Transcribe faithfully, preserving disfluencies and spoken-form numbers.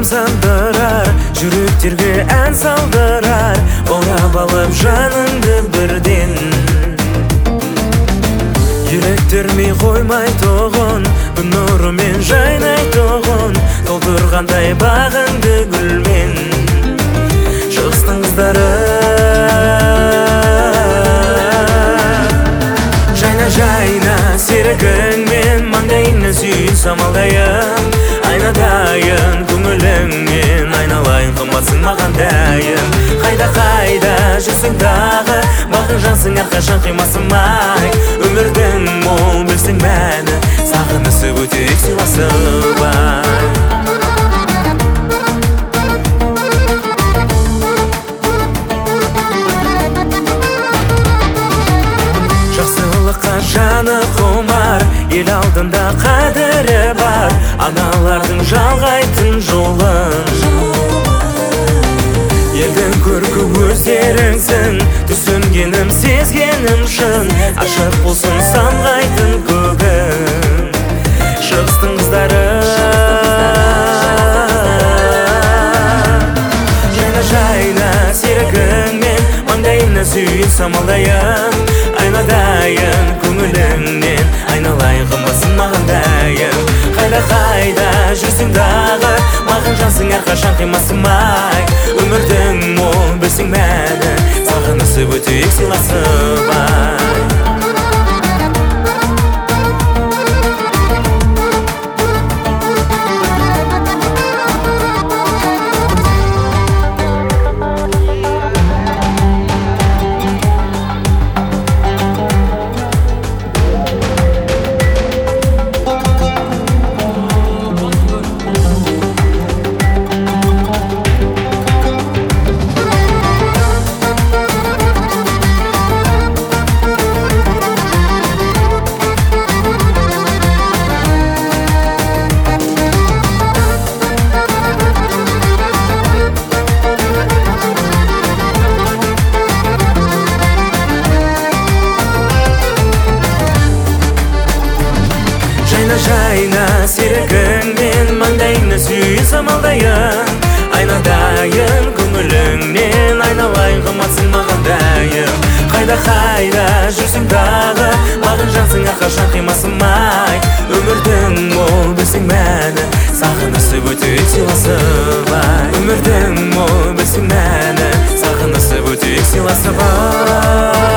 тамсандырар, жүректерге ән салдырар, орап алып жаныңды бірден. Еліктірмей қоймай тоғын, күн нұрымен жайнай тоғын, толтырғандай бағыңды гүлмен. Шығыстың қыздары жайна жайна серігіңмен, маңдайыңнан сүйін самалдайын, айнадайын көңіліңмен, айналайын қымбатсың маған дайын. Қайда қайда жүрсің дағы, бағың жансың әрқашан қимасымай. Өмірдің мол білсің мәні, сағынысып өтейік сыйласып ай. Жақсылыққа жаны құмар, ел алдында қадірі бар, аналардың жалғайтын жолын. Елдің көркі өздеріңсің, түсінгенім сезгенім шын, ашық болсын самғайтын көгін. Шығыстың қыздары жайна жайна серігіңмен, маңдайыңнан сүйін самалдайын, айнадайын көңіліңнен, айналайын қымбатсың маған дайын. Қайда қайда жүрсің дағы, маған жансың әрқашан қимасымай. Өмірдің мол білсің мәні, сағынысып өтейік сыйласып ай. Жайна серігіңмен, маңдайыңнан сүйін самалдайын, айнадайын көңіліңнен, айналайын қымбатсың маған дайын. Қайда қайда жүрсің дағы, маған жансың әрқашан қимасымай. Өмірдің мол білсің мәні, сағынысып өтейік сыйласып ай. Өмірдің мол білсің мәні, сағынысып өтейік сыйласып ай.